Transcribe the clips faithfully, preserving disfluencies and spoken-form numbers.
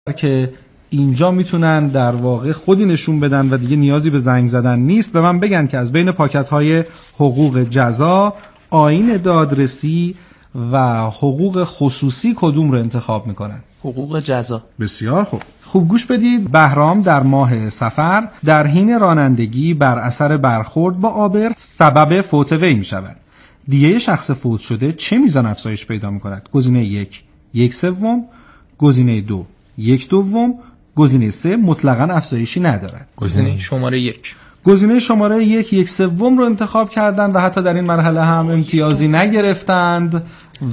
که اینجا میتونن در واقع خودی نشون بدن و دیگه نیازی به زنگ زدن نیست. به من بگن که از بین پاکت‌های حقوق جزا، آیین دادرسی و حقوق خصوصی کدوم رو انتخاب میکنن؟ حقوق جزا. بسیار خوب. خوب گوش بدید. بهرام در ماه صفر در حین رانندگی بر اثر برخورد با آبر سبب فوت وی میشود. دیگه شخص فوت شده چه میزان افزایش پیدا میکند؟ گزینه یک یک سوم، گزینه دو یک دوم، گزینه سه مطلقاً افزایشی ندارد. گزینه شماره یک. گزینه شماره یک یک سوم رو انتخاب کردن و حتی در این مرحله هم امتیازی نگرفتند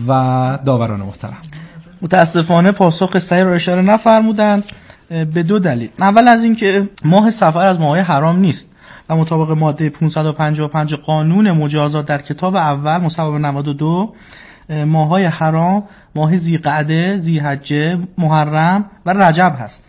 و داوران محترم متاسفانه پاسخ صحیح رو اشاره نفرمودند به دو دلیل. اول از این که ماه صفر از ماه‌های حرام نیست و مطابق ماده پانصد و پنجاه و پنج قانون مجازات در کتاب اول مصوب نود و دو ماه‌های حرام ماه ذی‌قعده، ذی‌حجه، محرم و رجب هست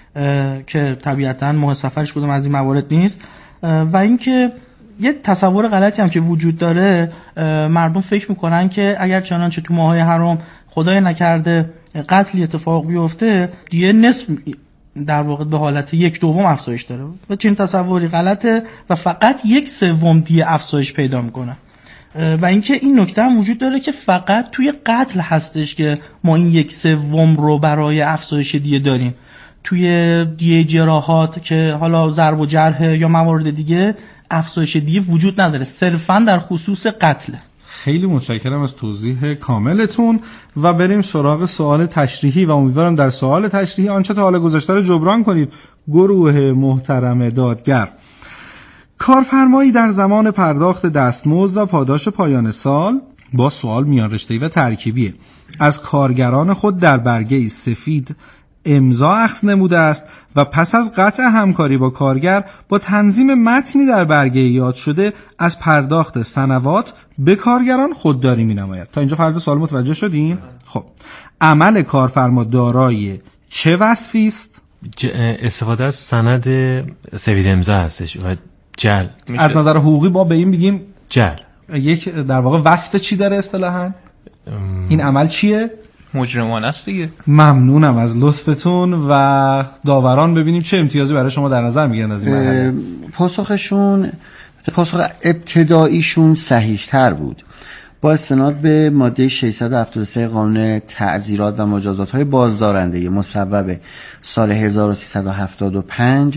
که طبیعتاً ماه صفرش کدوم از این موارد نیست. و اینکه یه تصور غلطی هم که وجود داره، مردم فکر میکنن که اگر چنانچه تو ماه‌های حرام خدای نکرده قتلی اتفاق بیفته دیگه نصف در واقع به حالت یک دوم افزایش داره و چنین تصوری غلطه و فقط یک سوم دیگه افزایش پیدا میکنه. و اینکه این نکته هم وجود داره که فقط توی قتل هستش که ما این یک سوم رو برای افزایش دیگه داریم. توی دیگه جراحات که حالا ضرب و جرح یا موارد دیگه افزایش دیگه وجود نداره، صرفا در خصوص قتل. خیلی متشکرم از توضیح کاملتون و بریم سراغ سوال تشریحی و امیدوارم در سوال تشریحی آنچه تا حال گذشته رو جبران کنید. گروه محترم دادگر: کارفرمایی در زمان پرداخت دستمزد و پاداش پایان سال با سوال میان رشته‌ای و ترکیبیه از کارگران خود در برگه‌ای سفید امضا اخذ نموده است و پس از قطع همکاری با کارگر با تنظیم متنی در برگه یاد شده از پرداخت سنوات به کارگران خودداری می‌نماید. تا اینجا فرض سوال متوجه شدین؟ خب عمل کارفرما دارای چه وصفی است؟ استفاده از سند سفید امضا هستش و جعل. از نظر حقوقی با به این بگیم جعل. یک در واقع وصف چی داره اصطلاحاً؟ ام... این عمل چیه؟ مجرمانه است دیگه. ممنونم از لطفتون و داوران ببینیم چه امتیازی برای شما در نظر میگیرن از این مرحله. پاسخشون پاسخ ابتداییشون صحیح تر بود. با استناد به ماده ششصد و هفتاد و سه قانون تعزیرات و مجازات های بازدارنده مصوب سال هزار و سیصد و هفتاد و پنج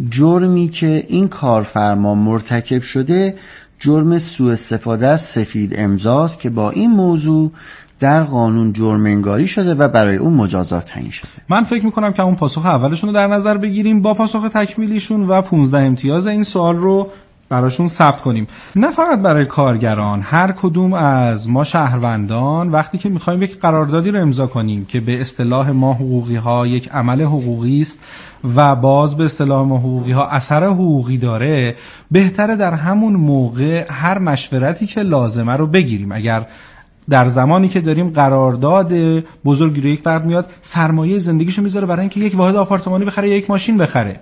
جرمی که این کارفرما مرتکب شده جرم سوء استفاده از سفید امضاست که با این موضوع در قانون جرم انگاری شده و برای اون مجازات تعیین شده. من فکر میکنم که اون پاسخ اولشون رو در نظر بگیریم با پاسخ تکمیلیشون و پانزده امتیاز این سوال رو براشون ثبت کنیم. نه فقط برای کارگران، هر کدوم از ما شهروندان وقتی که میخوایم یک قراردادی رو امضا کنیم که به اصطلاح ما حقوقی ها یک عمل حقوقی است و باز به اصطلاح ما حقوقی ها اثر حقوقی داره، بهتره در همون موقع هر مشورتی که لازمه رو بگیریم. اگر در زمانی که داریم قرارداد بزرگی رو یک فرد میاد سرمایه زندگیشو میذاره برای اینکه یک واحد آپارتمانی بخره یا یک ماشین بخره،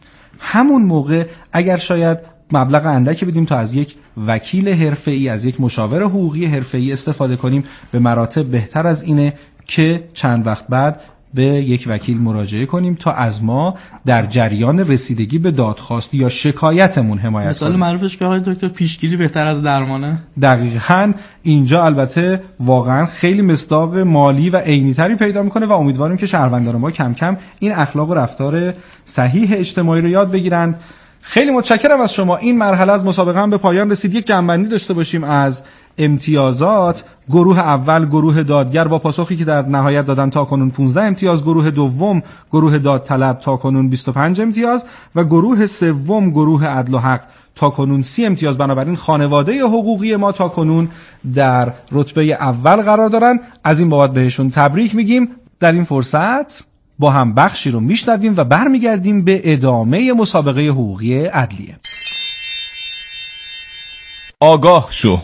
همون موقع اگر شاید مبلغ اندکی بدیم تا از یک وکیل حرفه‌ای، از یک مشاور حقوقی حرفه‌ای استفاده کنیم، به مراتب بهتر از اینه که چند وقت بعد به یک وکیل مراجعه کنیم تا از ما در جریان رسیدگی به دادخواست یا شکایتمون حمایت مثال کنیم. معروفش که آقای دکتر پیشگیری بهتر از درمانه. دقیقاً اینجا البته واقعا خیلی مصداق مالی و عینی‌تری پیدا میکنه و امیدواریم که شهروندان ما کم کم این اخلاق و رفتار صحیح اجتماعی رو یاد بگیرن. خیلی متشکرم از شما. این مرحله از مسابقه هم به پایان رسید. یک جنبندی داشته باشیم از امتیازات. گروه اول گروه دادگر با پاسخی که در نهایت دادن تا کنون پانزده امتیاز، گروه دوم گروه دادطلب تا کنون بیست و پنج امتیاز و گروه سوم گروه عدل و حق تا کنون سی امتیاز. بنابراین خانواده حقوقی ما تا کنون در رتبه اول قرار دارن. از این بابت بهشون تبریک میگیم. در این فرصت با هم بخشی رو میشنویم و برمیگردیم به ادامه مسابقه حقوقی عدلیه. آگاه شو.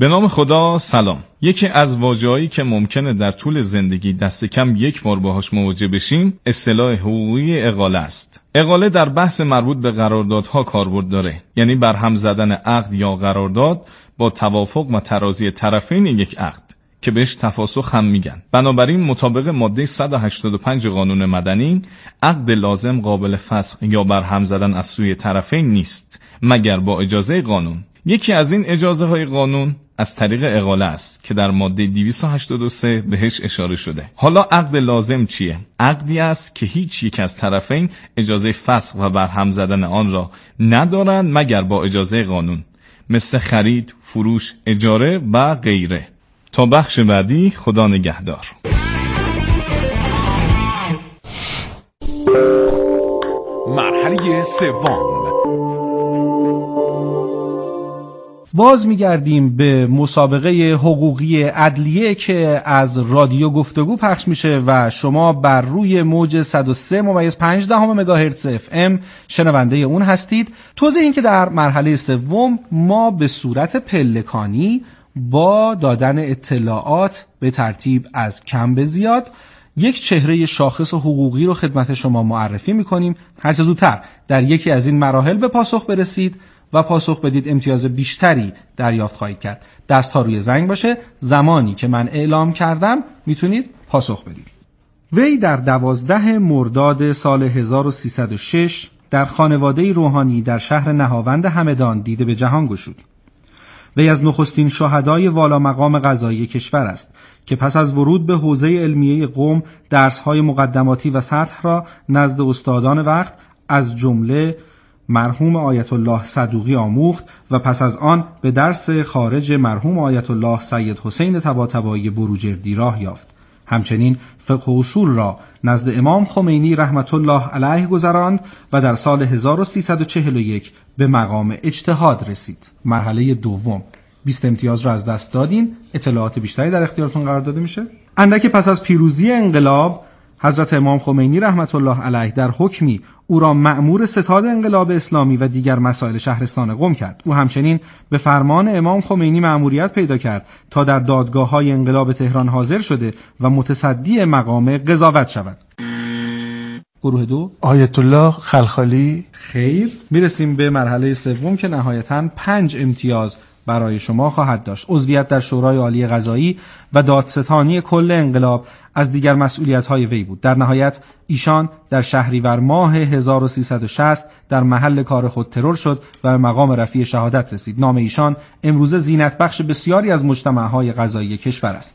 به نام خدا سلام. یکی از واژه‌هایی که ممکنه در طول زندگی دست کم یک بار باهاش مواجه بشیم اصطلاح حقوقی اقاله است. اقاله در بحث مربوط به قراردادها کاربرد داره، یعنی برهم زدن عقد یا قرارداد با توافق و تراضی طرفین یک عقد که بهش تفاسخ هم میگن. بنابراین مطابق ماده صد و هشتاد و پنج قانون مدنی عقد لازم قابل فسخ یا برهم زدن از سوی طرفین نیست مگر با اجازه قانون. یکی از این اجازه های قانون از طریق اقاله است که در ماده دویست و هشتاد و سه بهش اشاره شده. حالا عقد لازم چیه؟ عقدی است که هیچ یک از طرفین اجازه فسخ و برهم زدن آن را ندارند مگر با اجازه قانون، مثل خرید، فروش، اجاره و غیره. تا بخش بعدی، خدا نگهدار. مرحله سوم. باز میگردیم به مسابقه حقوقی عدلیه که از رادیو گفتگو پخش میشه و شما بر روی موج صد و سه ممیز پنج دهم مگاهرتز اف ام شنونده اون هستید. توضیح این که در مرحله سوم ما به صورت پلکانی با دادن اطلاعات به ترتیب از کم به زیاد یک چهره شاخص حقوقی رو خدمت شما معرفی میکنیم. هر چه زودتر در یکی از این مراحل به پاسخ برسید و پاسخ بدید امتیاز بیشتری دریافت خواهید کرد. دست ها روی زنگ باشه، زمانی که من اعلام کردم میتونید پاسخ بدید. وی در دوازده مرداد سال هزار و سیصد و شش در خانواده روحانی در شهر نهاوند همدان دیده به جهان گشود. وی از نخستین شهدای والا مقام قضایی کشور است که پس از ورود به حوزه علمیه قم درس‌های مقدماتی و سطح را نزد استادان وقت از جمله مرحوم آیت الله صدوقی آموخت و پس از آن به درس خارج مرحوم آیت الله سید حسین طباطبایی بروجردی راه یافت. همچنین فقه و اصول را نزد امام خمینی رحمت الله علیه گذراند و در سال هزار و سیصد و چهل و یک به مقام اجتهاد رسید. مرحله دوم. بیست امتیاز را از دست دادین. اطلاعات بیشتری در اختیارتون قرار داده میشه. اندکی پس از پیروزی انقلاب حضرت امام خمینی رحمت الله علیه در حکمی او را مأمور ستاد انقلاب اسلامی و دیگر مسائل شهرستان قم کرد. او همچنین به فرمان امام خمینی مأموریت پیدا کرد تا در دادگاه‌های انقلاب تهران حاضر شده و متصدی مقام قضاوت شود. گروه دو، آیت الله خلخالی. خیر، میرسیم به مرحله سوم که نهایتاً پنج امتیاز برای شما خواهد داشت. عضویت در شورای عالی قضایی و دادستانی کل انقلاب از دیگر مسئولیت‌های وی بود. در نهایت ایشان در شهریور ماه هزار و سیصد و شصت در محل کار خود ترور شد و به مقام رفیع شهادت رسید. نام ایشان امروزه زینت بخش بسیاری از مجتمع‌های قضایی کشور است.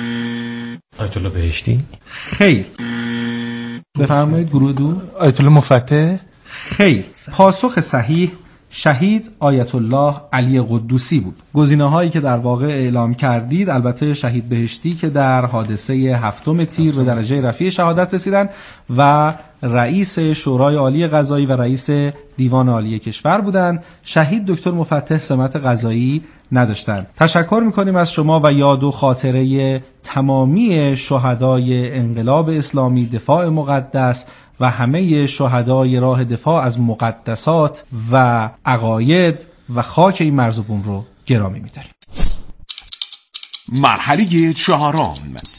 آیت الله بهشتی. خیر، بفرمایید. گروه دو، آیت الله مفتح. خیر، پاسخ صحیح شهید آیت الله علی قدوسی بود. گزینه‌هایی که در واقع اعلام کردید، البته شهید بهشتی که در حادثه هفتم تیر به درجه رفیع شهادت رسیدند و رئیس شورای عالی قضایی و رئیس دیوان عالی کشور بودند. شهید دکتر مفتح سمت قضایی نداشتند. تشکر می‌کنیم از شما و یاد و خاطره تمامی شهدای انقلاب اسلامی، دفاع مقدس و همه شهدای راه دفاع از مقدسات و عقاید و خاک این مرز و بوم رو گرامی می‌داریم. مرحله چهارم.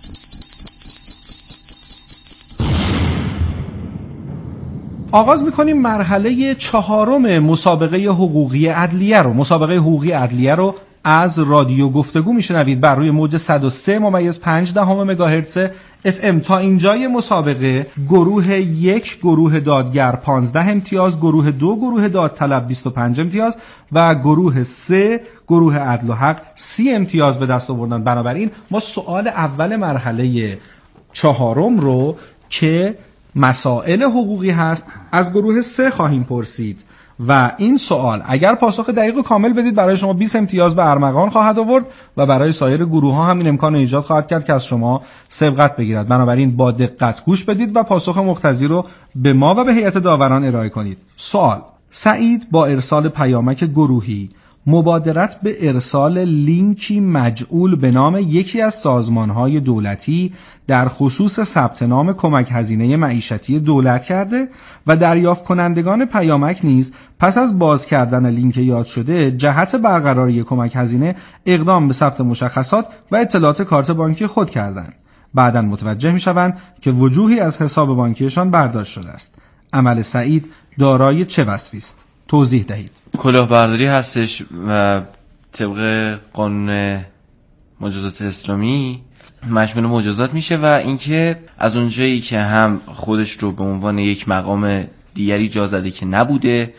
آغاز می‌کنیم مرحله چهارم مسابقه حقوقی عدلیه رو. مسابقه حقوقی عدلیه رو از رادیو گفتگو میشنوید بر روی موج صد و سه ممیز پنج دهم مگاهرتز اف ام. تا اینجای مسابقه گروه یک گروه دادگر پانزده امتیاز، گروه دو گروه دادطلب بیست و پنج امتیاز و گروه سه گروه عدل و حق سی امتیاز به دست آوردن. بنابراین ما سوال اول مرحله چهارم رو که مسائل حقوقی هست از گروه سه خواهیم پرسید و این سوال اگر پاسخ دقیق و کامل بدید برای شما بیست امتیاز به ارمغان خواهد آورد و برای سایر گروه ها هم این امکان رو ایجاد خواهد کرد که از شما سبقت بگیرد. بنابراین با دقت گوش بدید و پاسخ مقتضی رو به ما و به هیئت داوران ارائه کنید. سوال: سعید با ارسال پیامک گروهی مبادرت به ارسال لینکی مجعول به نام یکی از سازمانهای دولتی در خصوص ثبت نام کمک هزینه معیشتی دولت کرده و دریافت کنندگان پیامک نیز پس از باز کردن لینک یاد شده جهت برقراری کمک هزینه اقدام به ثبت مشخصات و اطلاعات کارت بانکی خود کردند. بعداً متوجه می‌شوند که وجوهی از حساب بانکیشان برداشت شده است. عمل سعید دارای چه وصفی است؟ توضیح دهید. کلاهبرداری هستش و طبق قانون مجازات اسلامی مشمول مجازات میشه و اینکه از اونجایی که هم خودش رو به عنوان یک مقام دیگری جا زده که نبوده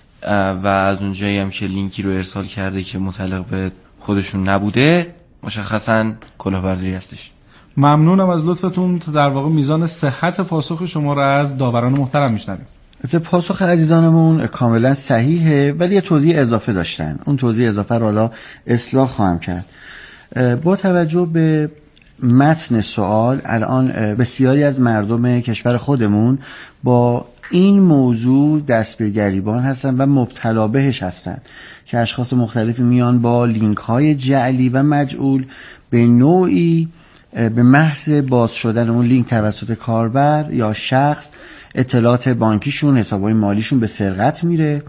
و از اونجایی هم که لینکی رو ارسال کرده که متعلق به خودشون نبوده، مشخصاً کلاهبرداری هستش. ممنونم از لطفتون. در واقع میزان صحت پاسخ شما را از داوران محترم میشنویم. پاسخ عزیزانمون کاملا صحیحه، ولی یه توضیح اضافه داشتن. اون توضیح اضافه رو حالا اصلاح خواهم کرد. با توجه به متن سوال، الان بسیاری از مردم کشور خودمون با این موضوع دست به گریبان هستن و مبتلا بهش هستن که اشخاص مختلفی میان با لینک های جعلی و مجعول به نوعی به محض باز شدن اون لینک توسط کاربر یا شخص اطلاعات بانکیشون، حسابهای مالیشون به سرقت میره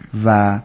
و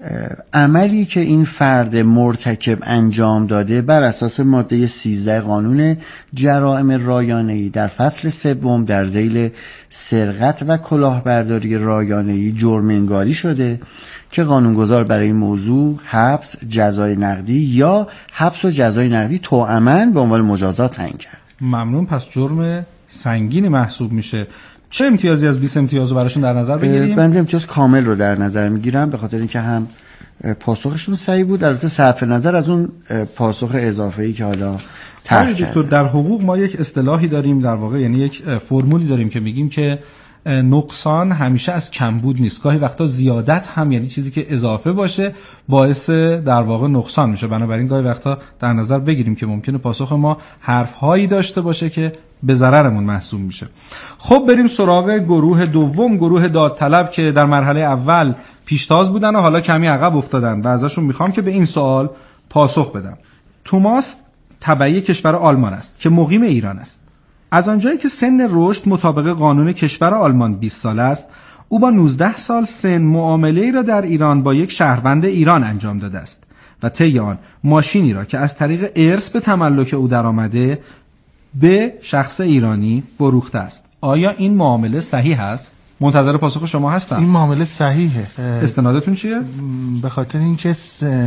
عملی که این فرد مرتکب انجام داده بر اساس ماده سیزده قانون جرائم رایانه‌ای در فصل سوم در ذیل سرقت و کلاهبرداری رایانه‌ای جرم انگاری شده که قانونگذار برای این موضوع حبس، جزای نقدی یا حبس و جزای نقدی توأماً به عنوان مجازات تعیین کرد. ممنون. پس جرم سنگینی محسوب میشه. چه امتیازی از بیست امتیاز رو براشون در نظر بگیریم؟ بنده امتیاز کامل رو در نظر میگیرم، به خاطر اینکه هم پاسخشون صحیح بود، البته صرف نظر از اون پاسخ اضافه‌ای که حالا طرح کردن. در حقوق ما یک اصطلاحی داریم، در واقع یعنی یک فرمولی داریم که میگیم که نقصان همیشه از کمبود نیست. گاهی وقتا زیادت هم، یعنی چیزی که اضافه باشه، باعث در واقع نقصان میشه. بنابراین گاهی وقتا در نظر بگیریم که ممکنه پاسخ ما حرفهایی داشته باشه که به ضررمون محسوب میشه. خب بریم سراغ گروه دوم، گروه دادطلب که در مرحله اول پیشتاز بودن و حالا کمی عقب افتادن و ازشون میخوام که به این سوال پاسخ بدم. توماس تبعی کشور آلمان است که مقیم ایران است. از آنجایی که سن رشد مطابق قانون کشور آلمان بیست سال است، او با نوزده سال سن معامله‌ای را در ایران با یک شهروند ایران انجام داده است و طی آن ماشینی را که از طریق ارث به تملک او درآمده به شخص ایرانی فروخته است. آیا این معامله صحیح است؟ منتظر پاسخ شما هستم. این معامله صحیحه. استنادتون چیه؟ به خاطر اینکه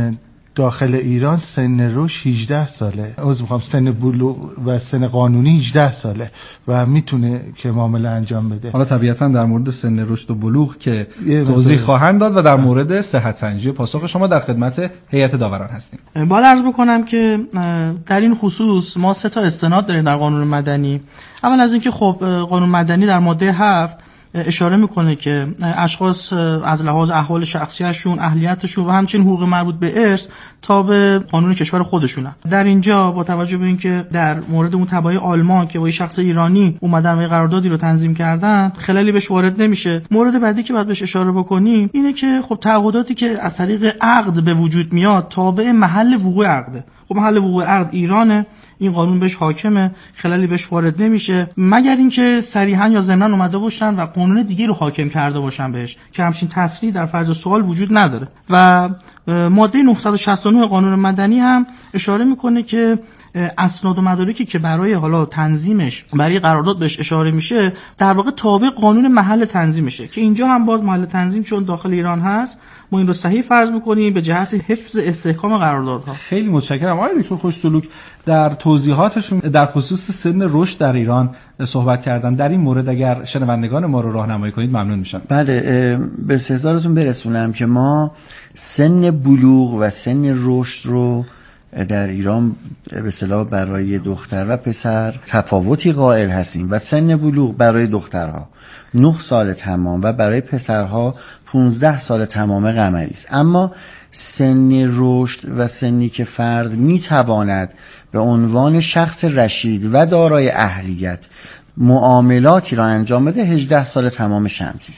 داخل ایران سن رشد هجده ساله، عذر میخوام، سن بلوغ و سن قانونی هجده ساله و میتونه که معامله انجام بده. حالا طبیعتا در مورد سن رشد و بلوغ که توضیح خواهند داد و در مورد صحت سنجی پاسخ شما در خدمت هیئت داوران هستیم. باید عرض بکنم که در این خصوص ما سه تا استناد داریم در قانون مدنی. اول از اینکه خب قانون مدنی در ماده هفت اشاره میکنه که اشخاص از لحاظ احوال شخصیشون، اهلیتشون و همچنین حقوق مربوط به ارث تابع قانون کشور خودشونه. در اینجا با توجه به اینکه در مورد اون تبعی آلمان که با یه شخص ایرانی اومدن و قراردادی رو تنظیم کردن، خلالی بهش وارد نمیشه. مورد بعدی که باید بهش اشاره بکنیم اینه که خب تعهداتی که از طریق عقد به وجود میاد تابع محل وقوع عقده. خب محل وقوع عقد ایرانه، این قانون بهش حاکمه، خلالی بهش وارد نمیشه مگر اینکه صریحا یا ضمناً اومده باشن و قانون دیگه رو حاکم کرده باشن بهش، که همچین تصریح در فرض سوال وجود نداره. و ماده نهصد و شصت و نه قانون مدنی هم اشاره میکنه که اسناد و مدارکی که برای حالا تنظیمش برای قرارداد بهش اشاره میشه در واقع تابع قانون محل تنظیمشه، که اینجا هم باز محل تنظیم چون داخل ایران هست ما این رو صحیح فرض میکنیم به جهت حفظ استحکام قراردادها. خیلی متشکرم آقای دکتر خوشسلوک. در توضیحاتشون در خصوص سن رشد در ایران صحبت کردن. در این مورد اگر شنوندگان ما رو راهنمایی کنید ممنون میشم. بله، به استحضارتون برسونم که ما سن بلوغ و سن رشد رو در ایران به اصطلاح برای دختر و پسر تفاوتی قائل هستیم و سن بلوغ برای دخترها نه سال تمام و برای پسرها پانزده سال تمام قمری است. اما سن رشد و سنی که فرد میتواند به عنوان شخص رشید و دارای اهلیت معاملاتی را انجام بده هجده سال تمام شمسی است.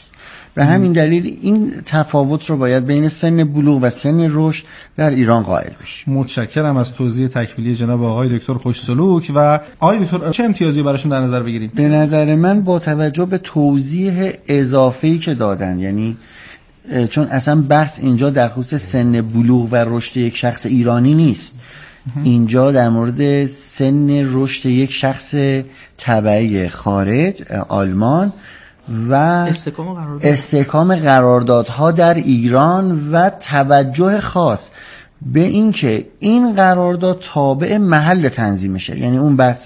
به همین دلیل این تفاوت رو باید بین سن بلوغ و سن رشد در ایران قائل بشیم. متشکرم از توضیح تکمیلی جناب آقای دکتر خوشسلوک. و آقای دکتر چه امتیازی براشون در نظر بگیریم؟ به نظر من با توجه به توضیح اضافه‌ای که دادن، یعنی چون اصلا بحث اینجا در خصوص سن بلوغ و رشد یک شخص ایرانی نیست، اینجا در مورد سن رشد یک شخص تبعی خارج آلمان و استحکام قرارداد. استحکام قراردادها در ایران و توجه خاص به این که این قرارداد تابع محل تنظیمشه. یعنی اون بحث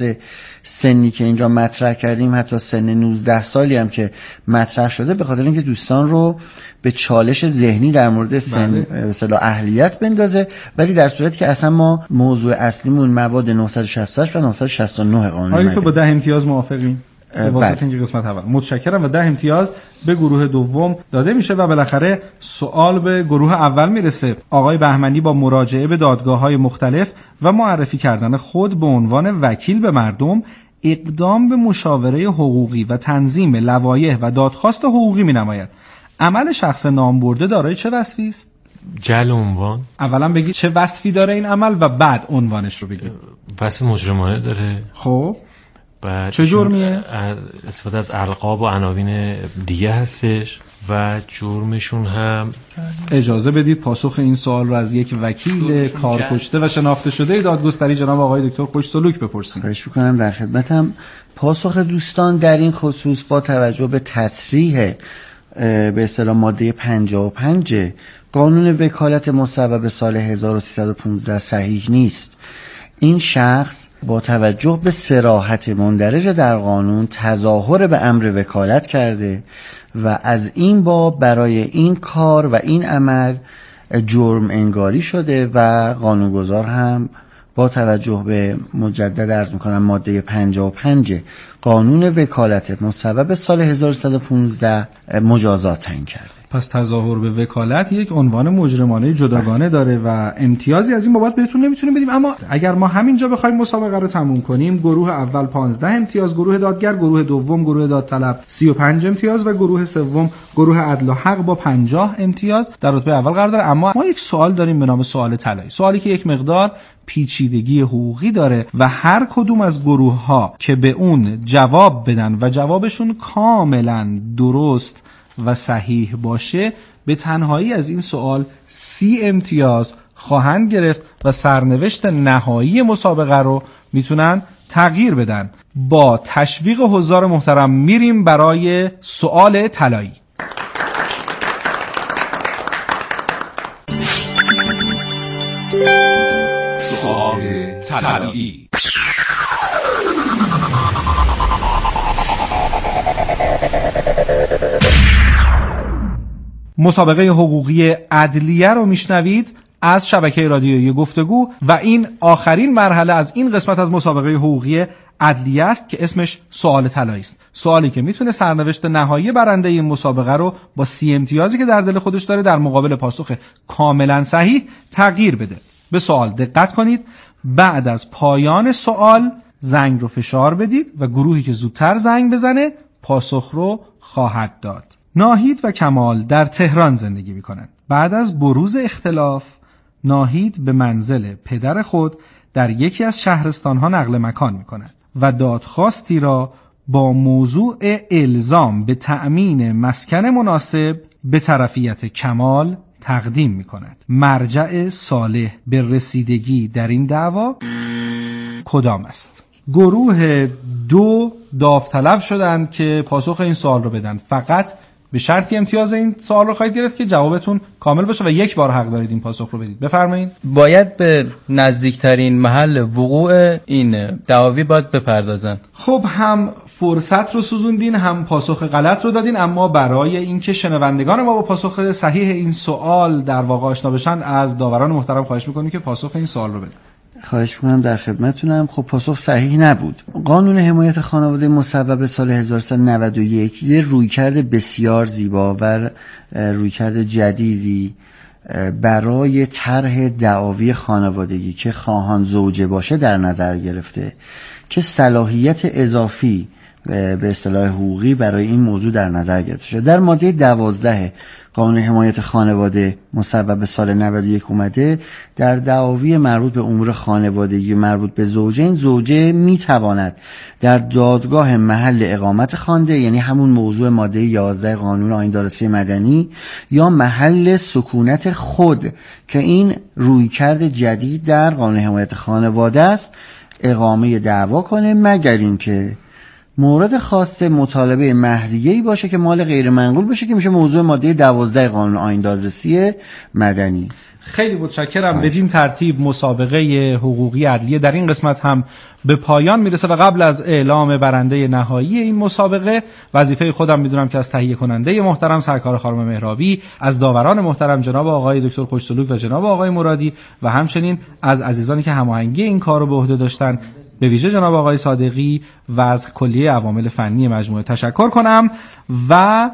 سنی که اینجا مطرح کردیم، حتی سن نوزده سالی هم که مطرح شده، به خاطر اینکه دوستان رو به چالش ذهنی در مورد سن مثلا اهلیت بندازه، ولی در صورتی که اصلا ما موضوع اصلیمون مواد نهصد و شصت و هشت و نهصد و شصت و نه قانون آیا تو با ده امتیاز موافقیم؟ به واسطه اینکه قسمت اول متشکرم و ده امتیاز به گروه دوم داده میشه و بالاخره سوال به گروه اول میرسه. آقای بهمنی با مراجعه به دادگاه‌های مختلف و معرفی کردن خود به عنوان وکیل به مردم، اقدام به مشاوره حقوقی و تنظیم لوایح و دادخواست حقوقی مینماید. عمل شخص نامبرده دارای چه وصفی است؟ جعل عنوان. اولا بگید چه وصفی داره این عمل و بعد عنوانش رو بگید. وصف مجرمانه داره. خب چه جرمیه؟ استفاده از القاب و عناوین دیگه هستش و جرمشون هم اجازه بدید پاسخ این سوال رو از یک وکیل کارکشته و شناخته شده دادگستری جناب آقای دکتر خوشسلوک بپرسیم. خواهش می‌کنم در خدمتم. پاسخ دوستان در این خصوص با توجه به تصریح به اصطلاح ماده پنجاه و پنج قانون وکالت مصوب سال هزار و سیصد و پانزده صحیح نیست. این شخص با توجه به صراحت مندرج در قانون تظاهر به امر وکالت کرده و از این باب برای این کار و این عمل جرم انگاری شده و قانونگذار هم با توجه به مجدد عرض میکنم ماده پنجاه و پنج قانون وکالت مصوب سال هزار و سیصد و پانزده مجازات تعیین کرده. پس تظاهر به وکالت یک عنوان مجرمانه جداگانه داره و امتیازی از این بابت بهتون نمیتونیم بدیم. اما اگر ما همینجا بخوایم مسابقه رو تموم کنیم، گروه اول پانزده امتیاز، گروه دادگر، گروه دوم گروه دادطلب سی و پنج امتیاز و گروه سوم گروه عدل و حق با پنجاه امتیاز در رتبه اول قرار داره. اما ما یک سوال داریم به نام سوال طلایی، سوالی که یک مقدار پیچیدگی حقوقی داره و هر کدوم از گروه ها که به اون جواب بدن و جوابشون کاملا درست و صحیح باشه، به تنهایی از این سوال سی امتیاز خواهند گرفت و سرنوشت نهایی مسابقه رو میتونن تغییر بدن. با تشویق حضار محترم میریم برای سوال طلایی. سوال طلایی. مسابقه حقوقی عدلیه رو میشنوید از شبکه رادیویی گفتگو و این آخرین مرحله از این قسمت از مسابقه حقوقی عدلیه است که اسمش سوال طلایی است. سوالی که میتونه سرنوشت نهایی برنده این مسابقه رو با سی امتیازی که در دل خودش داره در مقابل پاسخ کاملا صحیح تغییر بده. به سوال دقت کنید. بعد از پایان سوال زنگ رو فشار بدید و گروهی که زودتر زنگ بزنه پاسخ رو خواهد داد. ناهید و کمال در تهران زندگی می‌کنند. بعد از بروز اختلاف، ناهید به منزل پدر خود در یکی از شهرستان‌ها نقل مکان می‌کند و دادخواستی را با موضوع الزام به تأمین مسکن مناسب به طرفیت کمال تقدیم می‌کند. مرجع صالح به رسیدگی در این دعوا کدام است؟ گروه دو داوطلب شدند که پاسخ این سوال رو بدن. فقط به شرطی امتیاز این سوال رو خواهید گرفت که جوابتون کامل باشه و یک بار حق دارید این پاسخ رو بدید. بفرمایید. باید به نزدیکترین محل وقوع این دعاوی باید بپردازن. خب هم فرصت رو سوزوندین هم پاسخ غلط رو دادین، اما برای اینکه شنوندگان ما با پاسخ صحیح این سوال در واقع آشنا بشن از داوران محترم خواهش می‌کنیم که پاسخ این سوال رو بدن. خواهش می‌کنم در خدمتتونم. خب پاسخ صحیح نبود. قانون حمایت خانواده مصوب سال هزار و سیصد و نود و یک یه رویکرد بسیار زیبا و رویکرد جدیدی برای طرح دعاوی خانوادگی که خواهان زوجه باشه در نظر گرفته که صلاحیت اضافی به اصطلاح حقوقی برای این موضوع در نظر گرفته شده. در ماده دوازده قانون حمایت خانواده مصوب به سال نود و یک اومده در دعاوی مربوط به امور خانوادگی مربوط به زوجین، زوجه میتواند در دادگاه محل اقامت خوانده، یعنی همون موضوع ماده یازده قانون آیین دادرسی مدنی، یا محل سکونت خود که این رویکرد جدید در قانون حمایت خانواده است، اقامه دعوا کنه، مگر اینکه مورد خاصه مطالبه مهریه‌ای باشه که مال غیر منقول باشه که میشه موضوع ماده دوازده قانون آیین دادرسی مدنی. خیلی متشکرم. بدین ترتیب مسابقه حقوقی عدلیه در این قسمت هم به پایان میرسه و قبل از اعلام برنده نهایی این مسابقه وظیفه خودم میدونم که از تهیه کننده محترم سرکار خانم مهرابی، از داوران محترم جناب آقای دکتر خوشسلوک و جناب آقای مرادی و همچنین از عزیزانی که هماهنگی این کار رو به عهده داشتن، به ویژه جناب آقای صادقی و از کلیه عوامل فنی مجموعه تشکر کنم و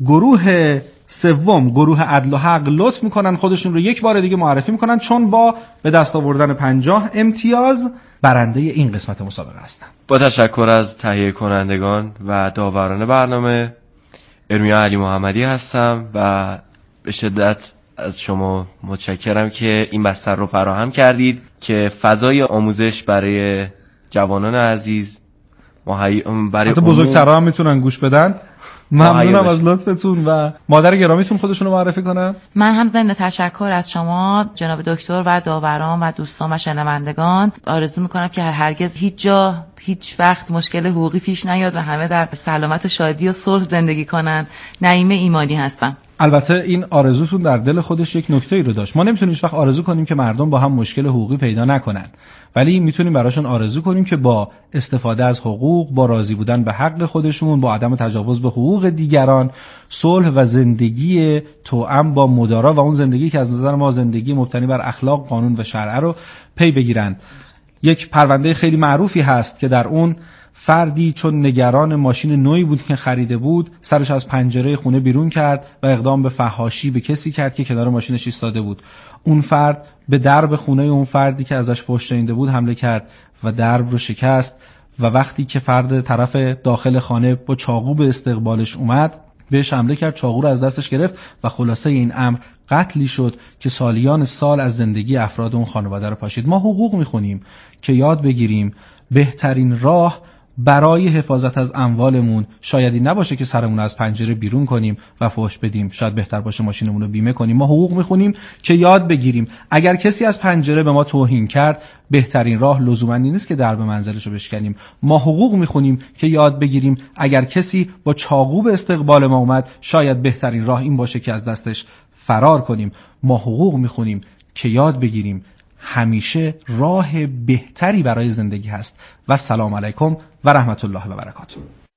گروه سوم گروه عدل و حق لطف میکنن خودشون رو یک بار دیگه معرفی میکنن، چون با به دست آوردن پنجاه امتیاز برنده این قسمت مسابقه هستن. با تشکر از تهیه کنندگان و داوران برنامه، ارمیا علی محمدی هستم و به شدت از شما متشکرم که این بستر رو فراهم کردید که فضای آموزش برای جوانان عزیز مهی... برای حتی بزرگترها هم میتونن گوش بدن. ممنونم از لطفتون و مادر گرامیتون خودشون رو معرفی کنن. من هم ضمن تشکر از شما جناب دکتر و داوران و دوستان و شنوندگان آرزو میکنم که هرگز هیچ جا هیچ وقت مشکل حقوقی پیش نیاد و همه در سلامت و شادی و صلح زندگی کنن. نعیم ایمانی هستم. البته این آرزوتون در دل خودش یک نکته‌ای رو داشت. ما نمیتونیم هیچ وقت آرزو کنیم که مردم با هم مشکل حقوقی پیدا نکنن، ولی میتونیم براشون آرزو کنیم که با استفاده از حقوق، با راضی بودن به حق خودشون، با عدم تجاوز به حقوق دیگران، صلح و زندگی توأم با مدارا و اون زندگی که از نظر ما زندگی مبتنی بر اخلاق، قانون و شرع رو پی بگیرن. یک پرونده خیلی معروفی هست که در اون فردی چون نگران ماشین نوعی بود که خریده بود، سرش از پنجره خونه بیرون کرد و اقدام به فحاشی به کسی کرد که کنار ماشینش ایستاده بود. اون فرد به درب خونه اون فردی که ازش فحش شنیده بود حمله کرد و درب رو شکست و وقتی که فرد طرف داخل خانه با چاقو به استقبالش اومد بهش حمله کرد، چاقو رو از دستش گرفت و خلاصه این امر قتلی شد که سالیان سال از زندگی افراد اون خانواده رو پاشید. ما حقوق میخونیم که یاد بگیریم بهترین راه برای حفاظت از اموالمون شاید این نباشه که سرمون از پنجره بیرون کنیم و فحش بدیم، شاید بهتر باشه ماشینمون رو بیمه کنیم. ما حقوق میخونیم که یاد بگیریم اگر کسی از پنجره به ما توهین کرد، بهترین راه لزوما نیست که درب منزلش رو بشکنیم. ما حقوق میخونیم که یاد بگیریم اگر کسی با چاقو به استقبال ما اومد، شاید بهترین راه این باشه که از دستش فرار کنیم. ما حقوق میخونیم که یاد بگیریم همیشه راه بهتری برای زندگی هست. و السلام علیکم و رحمت الله و برکاته.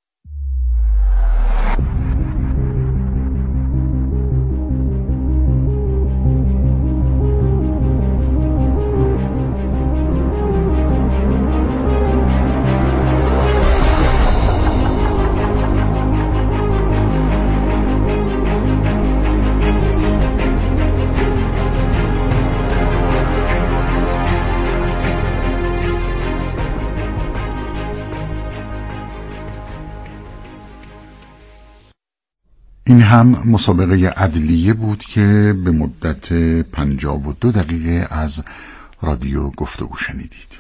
این هم مسابقه عدلیه بود که به مدت پنجاه و دو دقیقه از رادیو گفتگو شنیدید.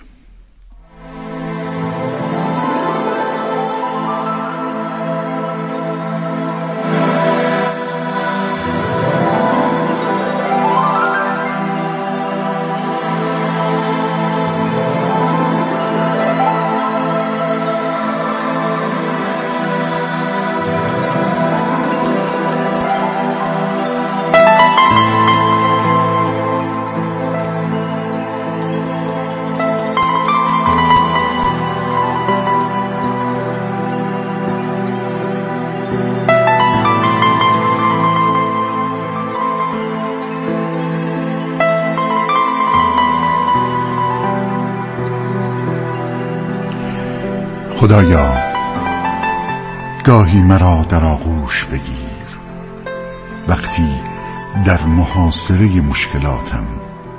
خدایا گاهی مرا در آغوش بگیر وقتی در محاصره مشکلاتم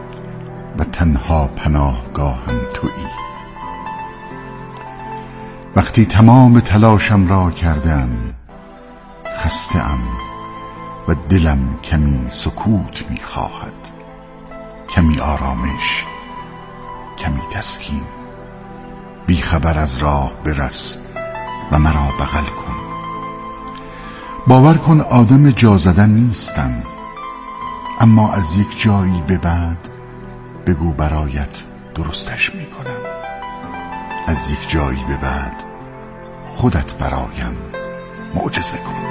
و تنها پناهگاهم تویی. وقتی تمام تلاشم را کردم، خسته‌ام و دلم کمی سکوت می‌خواهد، کمی آرامش، کمی تسکین. بی خبر از راه برس و مرا بغل کن. باور کن آدم جا زدن نیستم، اما از یک جایی به بعد بگو برایت درستش میکنم. از یک جایی به بعد خودت برایم معجزه کن.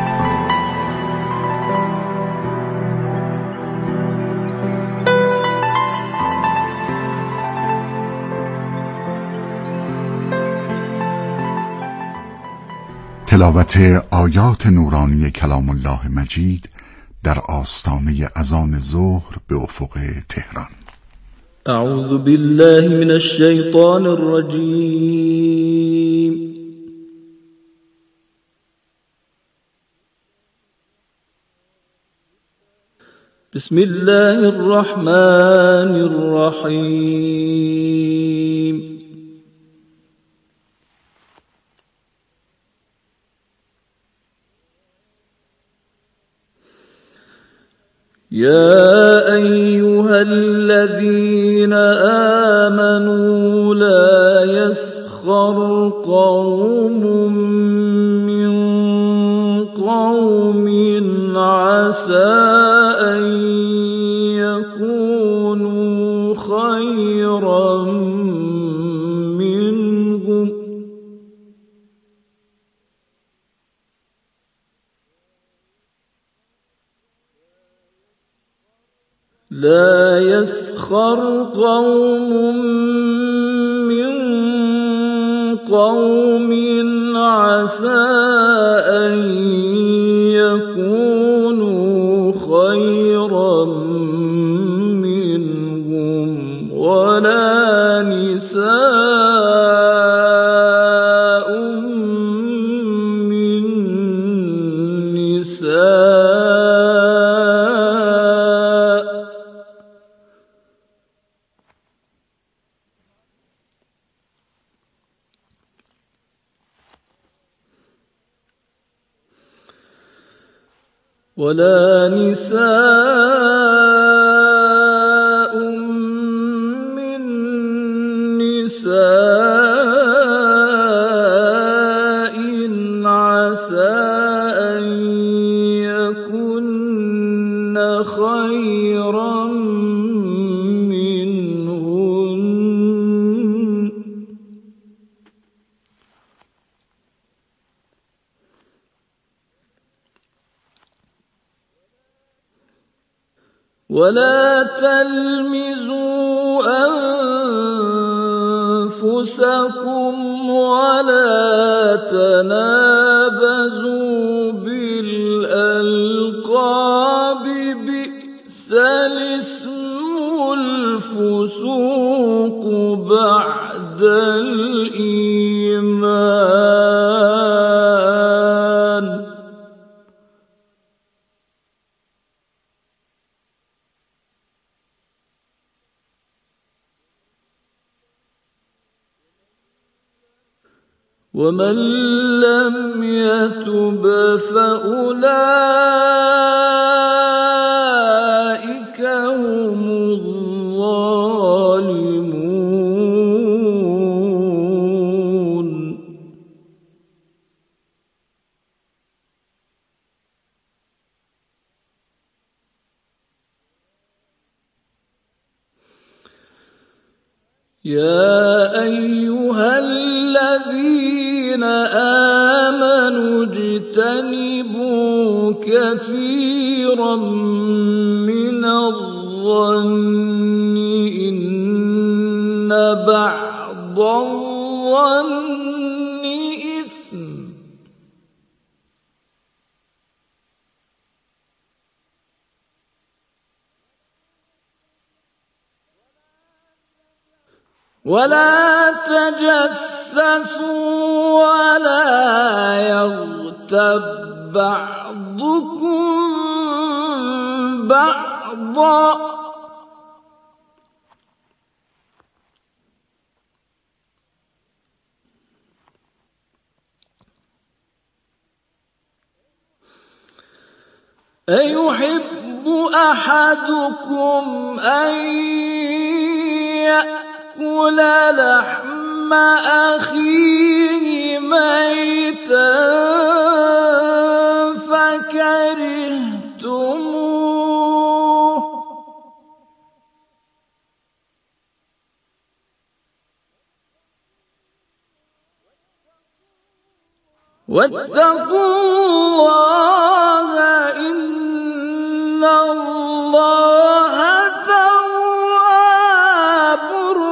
تلاوت آیات نورانی کلام الله مجید در آستانه اذان ظهر به افق تهران. اعوذ بالله من الشیطان الرجیم. بسم الله الرحمن الرحیم. يا أيها الذين آمنوا لا يسخر قوم من قوم عسى أن يكونوا خيرا منهم لا يسخر قوم من قوم عسى أن يكونوا خيرا منهم ولا نساء من نساء ولا نساء من نساء عسى أن يكن خيرا منهن ولا تلمزوا أنفسكم ولا تنابزوا بالألقاب بئس الاسم الفسوق بعد الإيمان ومن لم يتب فأولئك هم الظالمون يا أيها الذين آمنوا اجتنبوا كثيرا من الظن إن بعض الظن إثم ولا تجسسوا ولا يغتب بعضكم بعضا أيحب أحدكم أن يأكل لحم أخيه ميتا فكرهتموه واتقوا الله إن الله